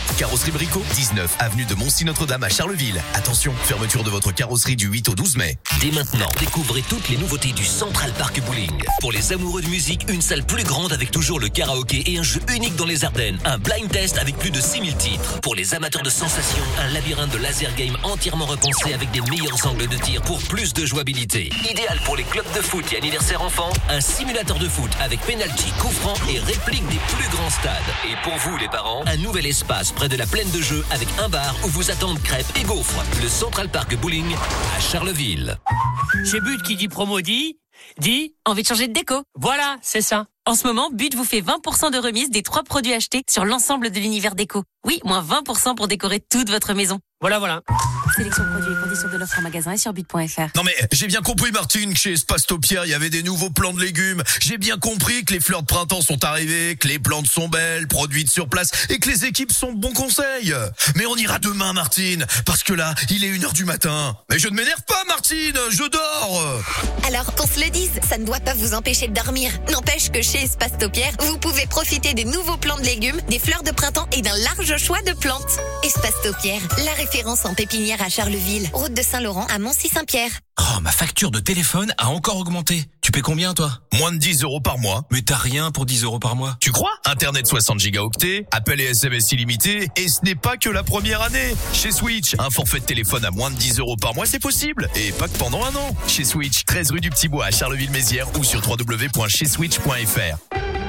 Carrosserie Brico, dix-neuf avenue de Moncy-Notre-Dame à Charleville. Attention, fermeture de votre carrosserie du huit au douze mai. Dès maintenant, découvrez toutes les nouveautés du Central Park Bowling. Pour les amoureux de musique, une salle plus grande avec toujours le karaoké et un jeu unique dans les Ardennes. Un blind test avec plus de six mille titres. Pour les amateurs de sensations, un labyrinthe de laser game entièrement repensé avec des meilleurs angles de tir pour plus de jouabilité. Idéal pour les clubs de foot et anniversaires enfants, un simulateur de foot avec penalty, coup franc et réplique des plus grands stades. Et pour vous les parents, un nouvel espace près de la plaine de jeu avec un bar où vous attendent crêpes et gaufres. Le Central Park Bowling à Charleville. Chez But qui dit promo dit, dit envie de changer de déco. Voilà, c'est ça. En ce moment, But vous fait vingt pour cent de remise des trois produits achetés sur l'ensemble de l'univers déco. Oui, moins vingt pour cent pour décorer toute votre maison. Voilà, voilà. Sélection de produits et conditions de l'offre en magasin et sur but point f r. Non mais j'ai bien compris Martine que chez Spastopierre il y avait des nouveaux plants de légumes. J'ai bien compris que les fleurs de printemps sont arrivées, que les plantes sont belles, produites sur place et que les équipes sont de bons conseils. Mais on ira demain Martine, parce que là il est une heure du matin. Mais je ne m'énerve pas Martine, je dors. Alors qu'on se le dise, ça ne doit pas vous empêcher de dormir. N'empêche que chez Spastopierre, vous pouvez profiter des nouveaux plants de légumes, des fleurs de printemps et d'un large choix de plantes. Spastopierre, la référence en pépinière à Charleville, route de Saint-Laurent à Moncy-Saint-Pierre. Oh, ma facture de téléphone a encore augmenté. Tu paies combien, toi? Moins de dix euros par mois. Mais t'as rien pour dix euros par mois. Tu crois? Internet soixante gigaoctets, appels et S M S illimités, et ce n'est pas que la première année. Chez Switch, un forfait de téléphone à moins de dix euros par mois, c'est possible. Et pas que pendant un an. Chez Switch, treize rue du Petit Bois à Charleville-Mézières ou sur w w w point chez switch point f r.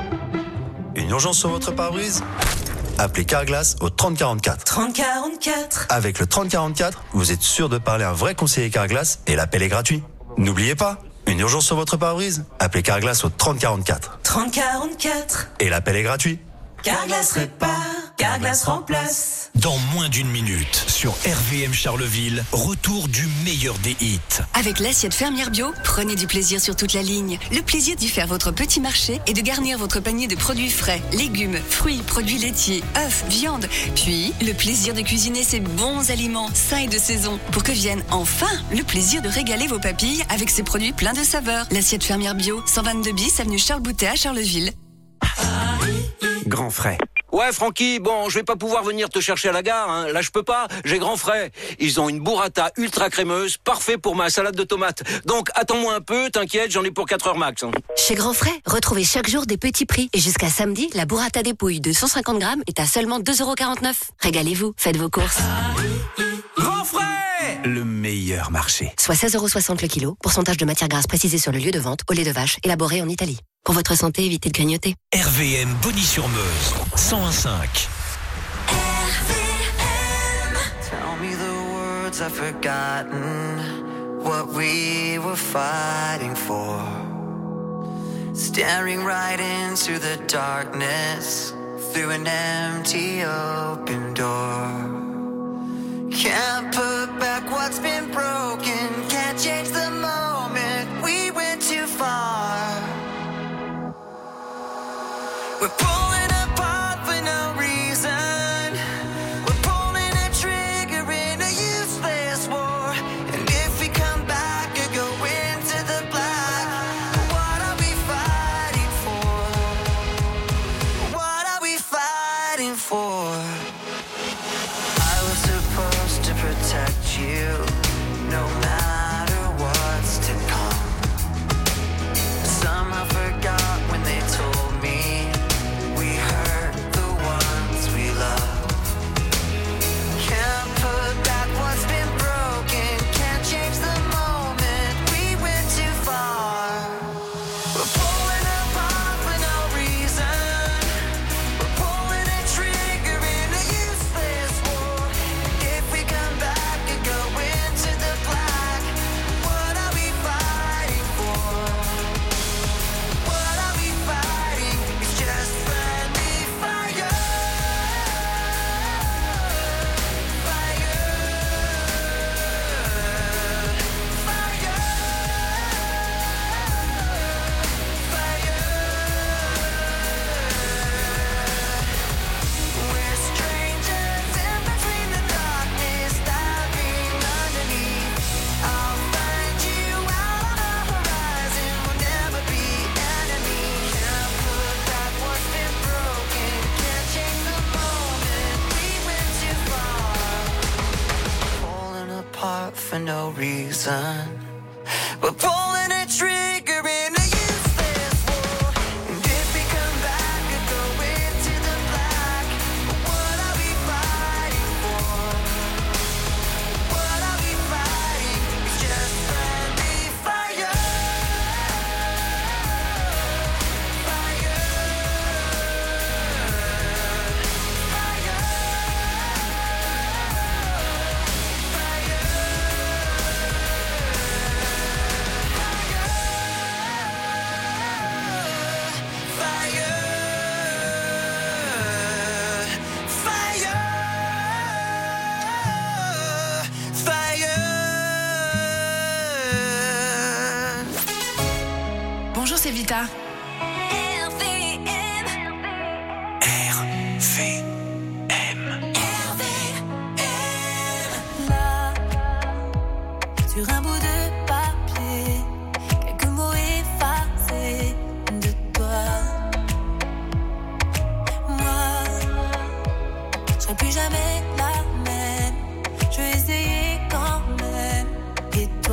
Une urgence sur votre pare-brise? Appelez Carglass au trente quarante-quatre. trente quarante-quatre. Avec le trente quarante-quatre, vous êtes sûr de parler à un vrai conseiller Carglass et l'appel est gratuit. N'oubliez pas, une urgence sur votre pare-brise? Appelez Carglass au trente quarante-quatre. trente quarante-quatre. Et l'appel est gratuit. Carglass répare, Carglass remplace. Dans moins d'une minute, sur R V M Charleville, retour du meilleur des hits. Avec l'assiette fermière bio, prenez du plaisir sur toute la ligne. Le plaisir d'y faire votre petit marché et de garnir votre panier de produits frais, légumes, fruits, produits laitiers, œufs, viande. Puis, le plaisir de cuisiner ces bons aliments sains et de saison pour que vienne enfin le plaisir de régaler vos papilles avec ces produits pleins de saveurs. L'assiette fermière bio, cent vingt-deux bis, avenue Charles Boutet à Charleville. Grand frais. Ouais, Francky, bon, je vais pas pouvoir venir te chercher à la gare, hein. Là, je peux pas. J'ai Grand Frais. Ils ont une burrata ultra crémeuse, parfait pour ma salade de tomates. Donc, attends-moi un peu, t'inquiète, j'en ai pour quatre heures max. Hein. Chez Grand Frais, retrouvez chaque jour des petits prix. Et jusqu'à samedi, la burrata des pouilles de cent cinquante grammes est à seulement deux euros quarante-neuf. Régalez-vous, faites vos courses. Grand Frais, le meilleur marché. Soit seize euros soixante le kilo. Pourcentage de matière grasse précisé sur le lieu de vente. Au lait de vache, élaboré en Italie. Pour votre santé, évitez de grignoter. R V M Bonny-sur-Meuse, cent un virgule cinq. Tell me the words I've forgotten, what we were fighting for. Staring right into the darkness, through an empty open door. Can't put back what's been broken, can't change the moment, we went too far. We're pulling apart for no reason. We're pulling a trigger in a useless war. And if we come back or go into the black, what are we fighting for? What are we fighting for? I was supposed to protect you. apart for no reason. We're pulling a trigger in a useless war. And if we come back, we go into the black. What are we fighting for? What are we fighting? It's just friendly fire. Bonjour, c'est Vita. R V M. R V M. Là, sur un bout de papier, quelques mots effacés de toi. Moi, je serai plus jamais la même. Je vais essayer quand même. Et toi?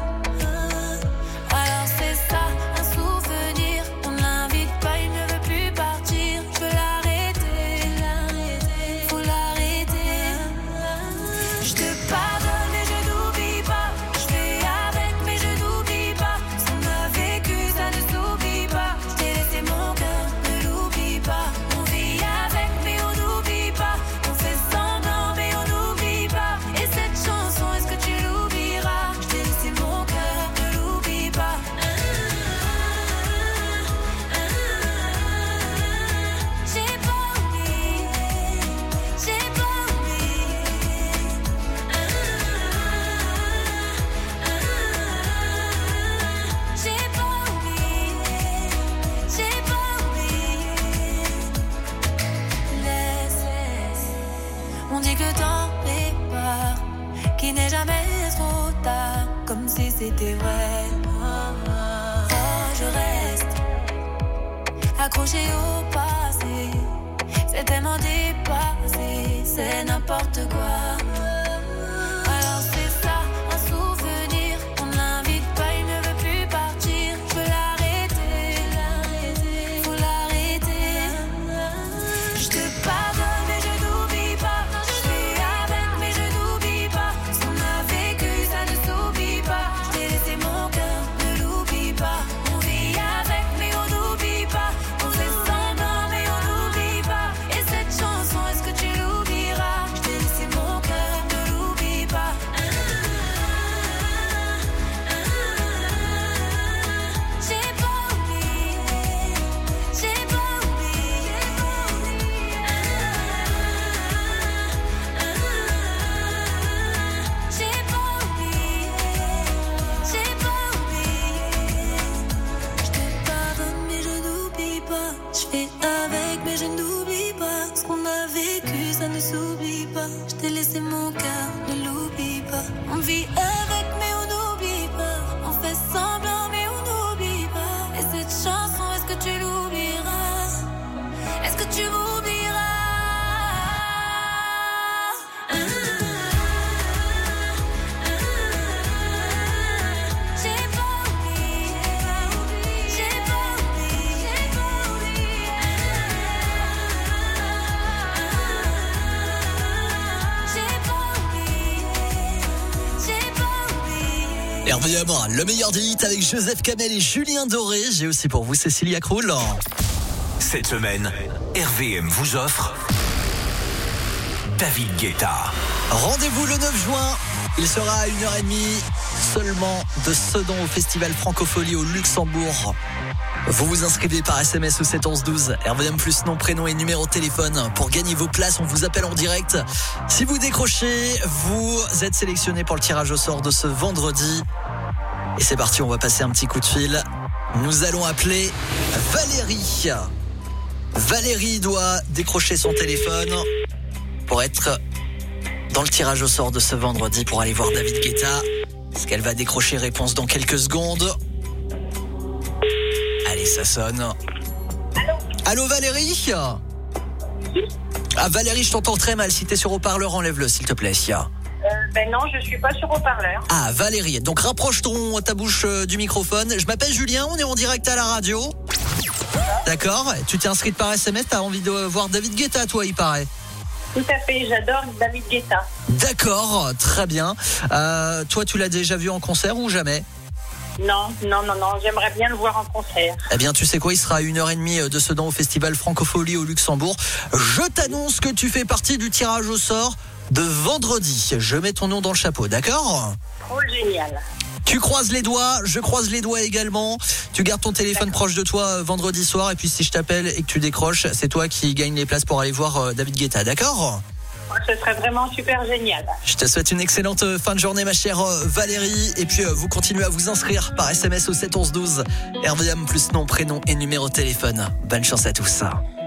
Alors c'est ça, un souvenir. On l'invite pas, il ne veut plus partir. Je veux l'arrêter, faut l'arrêter. Je te pardonne et je n'oublie pas. Je fais avec mais je n'oublie pas. Ce qu'on a vécu, ça ne s'oublie pas. Je t'ai laissé mon cœur, ne l'oublie pas. On vit avec mais on n'oublie pas. On fait semblant mais on n'oublie pas. Et cette chanson, est-ce que tu l'oublieras? Je t'ai laissé mon cœur, ne l'oublie pas. J'ai pas oublié, j'ai pas oublié. J'ai pas oublié, j'ai pas oublié. Laisse, on dit que le temps répare, qu'il n'est jamais trop tard, comme si c'était vrai. Oh, je reste accroché au passé, c'est tellement dépassé, c'est n'importe quoi. Alors c'est ça, un souvenir, on ne l'invite pas, il ne veut plus partir. Je veux l'arrêter, faut l'arrêter. Je te pardonne mais je n'oublie pas. Je fais avec mais je n'oublie pas. Ce qu'on a vécu, ça ne s'oublie pas. Je t'ai laissé mon cœur, ne l'oublie pas. On vit avec mais on n'oublie pas. On fait semblant mais on n'oublie pas. Et cette chanson, est-ce que tu l'oublieras? Je t'ai laissé mon cœur, ne l'oublie pas. J'ai pas oublié, j'ai pas oublié. J'ai pas oublié, j'ai pas oublié. Je te pardonne mais je n'oublie pas. Je fais avec mais je n'oublie pas. Ce qu'on a vécu, ça ne s'oublie pas. Je t'ai laissé mon cœur, ne l'oublie pas. On vit avec mais on n'oublie pas. On fait semblant mais on n'oublie pas. Et cette chanson, est-ce que tu l'oublieras? Est-ce que tu m'oublieras? J'ai pas oublié, j'ai pas oublié, j'ai pas oublié. J'ai pas oublié, j'ai pas oublié. R V M, le meilleur des hits avec Joseph Kamel et Julien Doré. J'ai aussi pour vous Cécilia Krull. Cette semaine, R V M vous offre David Guetta. Rendez-vous le neuf juin. Il sera à une heure trente seulement de Sedan au Festival Francophonie au Luxembourg. Vous vous inscrivez par S M S au sept onze douze. R V M plus nom, prénom et numéro de téléphone. Pour gagner vos places, on vous appelle en direct. Si vous décrochez, vous êtes sélectionné pour le tirage au sort de ce vendredi. Et c'est parti, on va passer un petit coup de fil. Nous allons appeler Valérie. Valérie doit décrocher son téléphone pour être dans le tirage au sort de ce vendredi pour aller voir David Guetta. Est-ce qu'elle va décrocher? Réponse dans quelques secondes. Allez, ça sonne. Allô, Allô Valérie? Ah Valérie, je t'entends très mal. Si t'es sur haut-parleur, enlève-le s'il te plaît. Euh, Ben non, je suis pas sur haut-parleur. Ah, Valérie. Donc rapproche ton, ta bouche euh, du microphone. Je m'appelle Julien, on est en direct à la radio. D'accord. Tu t'es inscrite par S M S, t'as envie de voir David Guetta, toi, il paraît. Tout à fait, j'adore David Guetta. D'accord, très bien. Euh, toi, tu l'as déjà vu en concert ou jamais ? Non, non, non, non, j'aimerais bien le voir en concert. Eh bien, tu sais quoi, il sera à une heure trente de Sedan au festival Francophonie au Luxembourg. Je t'annonce que tu fais partie du tirage au sort de vendredi. Je mets ton nom dans le chapeau, d'accord ? Trop génial. Tu croises les doigts, je croise les doigts également. Tu gardes ton téléphone proche de toi euh, vendredi soir. Et puis si je t'appelle et que tu décroches, c'est toi qui gagne les places pour aller voir euh, David Guetta, d'accord ? Ce serait vraiment super génial. Je te souhaite une excellente fin de journée, ma chère Valérie. Et puis, vous continuez à vous inscrire par S M S au sept onze douze. R V M plus nom, prénom et numéro de téléphone. Bonne chance à tous.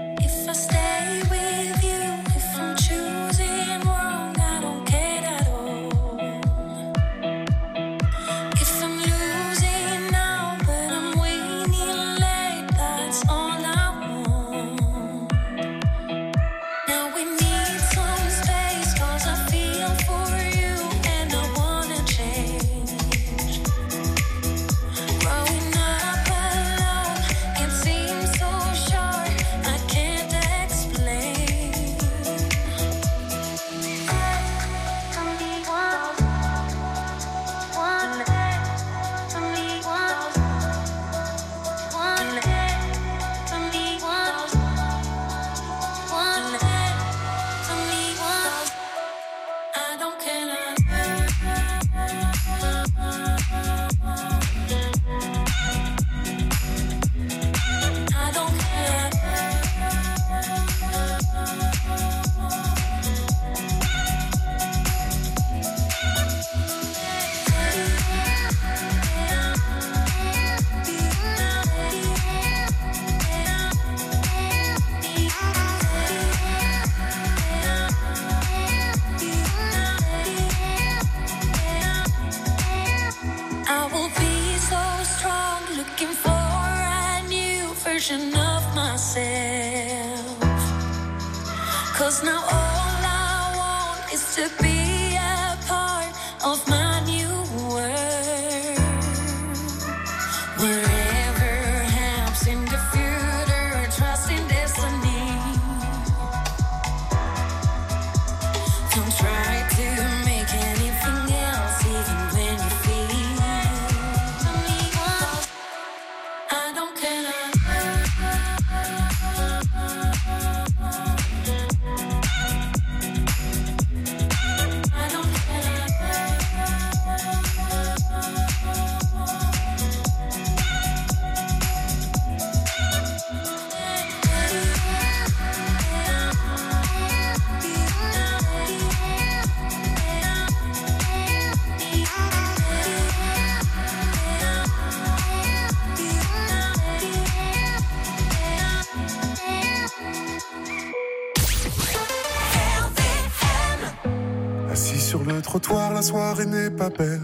Trottoir, la soirée n'est pas belle.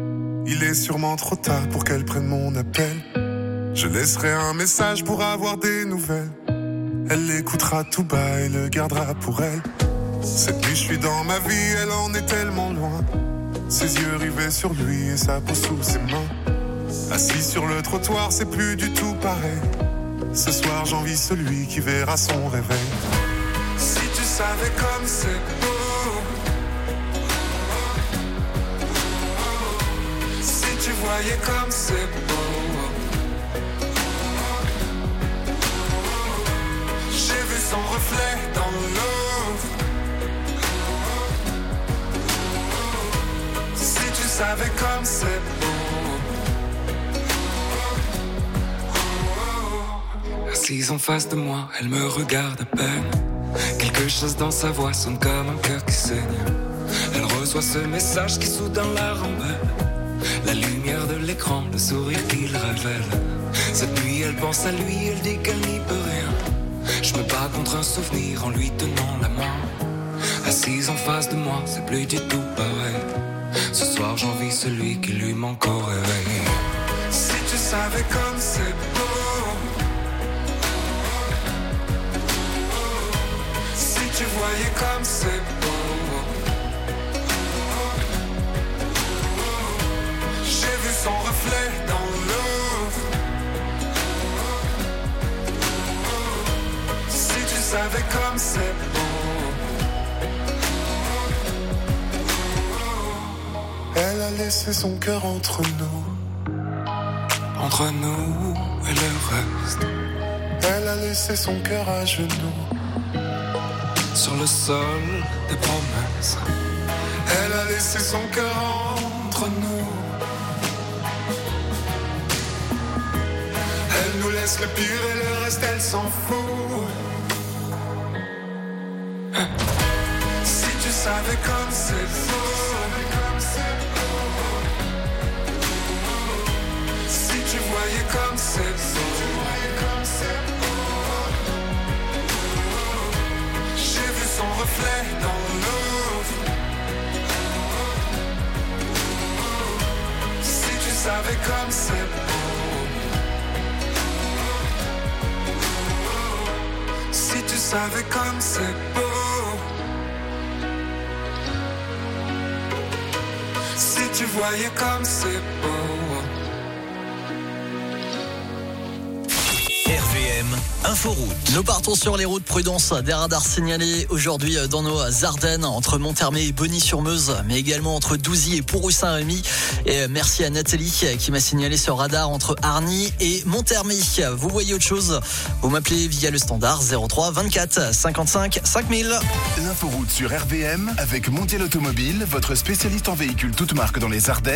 Il est sûrement trop tard pour qu'elle prenne mon appel. Je laisserai un message pour avoir des nouvelles. Elle l'écoutera tout bas et le gardera pour elle. Cette nuit je suis dans ma vie, elle en est tellement loin. Ses yeux rivés sur lui et sa peau sous ses mains. Assis sur le trottoir, c'est plus du tout pareil. Ce soir j'envie celui qui verra son réveil. Si tu savais comme c'est beau. Voyez comme c'est beau. J'ai vu son reflet dans l'eau. Si tu savais comme c'est beau. Assise en face de moi, elle me regarde à peine. Quelque chose dans sa voix sonne comme un cœur qui saigne. Elle reçoit ce message qui soudain la rembelle. La lumière de l'écran, le sourire qu'il révèle. Cette nuit elle pense à lui, elle dit qu'elle n'y peut rien. Je me bats contre un souvenir en lui tenant la main. Assise en face de moi, c'est plus du tout pareil. Ce soir j'envie celui qui lui manque au réveil. Si tu savais comme c'est beau. Si tu voyais comme c'est beau. comme c'est beau. Elle a laissé son cœur entre nous, entre nous et le reste. Elle a laissé son cœur à genoux, sur le sol des promesses. Elle a laissé son cœur entre nous. Elle nous laisse le pire et le reste elle s'en fout. Si tu savais comme c'est beau, si tu voyais comme c'est beau, j'ai vu son reflet dans l'eau. Si tu savais comme c'est beau, si tu savais comme c'est beau, si tu voyais comme c'est beau. R V M Inforoute. Nous partons sur les routes. Prudence, des radars signalés aujourd'hui dans nos Ardennes, entre Monthermé et Bonny-sur-Meuse, mais également entre Douzy et Pourru-Saint-Rémy. Et merci à Nathalie qui m'a signalé ce radar entre Arny et Monthermé. Vous voyez autre chose, vous m'appelez via le standard zéro trois vingt-quatre cinquante-cinq cinq mille. L'inforoute sur R V M avec Mondial Automobile, votre spécialiste en véhicules toutes marques dans les Ardennes.